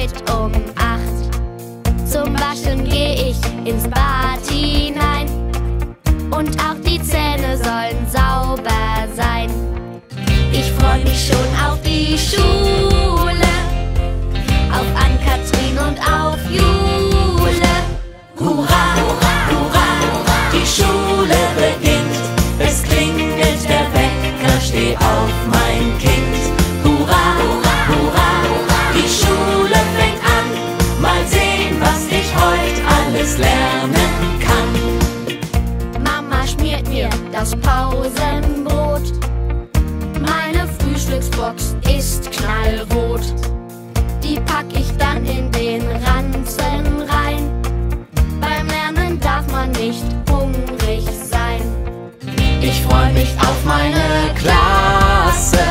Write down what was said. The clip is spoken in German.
geht um 8. Zum Waschen geh ich ins Bad hinein und auch die Zähne sollen sauber sein. Ich freu mich schon auf die Schule, auf Ann-Kathrin und auf Jule. Hurra, hurra, die Schule beginnt. Es klingelt der Wecker, steh auf, mein Kind. Hurra, hurra, die Schule fängt an. Mal sehen, was ich heut alles lernen kann. Mama schmiert mir das Pausenbrot. Meine Frühstücksbox ist knallrot. Die pack ich dann in den Ranzen rein. Beim Lernen darf man nicht hungrig sein. Ich freu mich auf meine Klasse.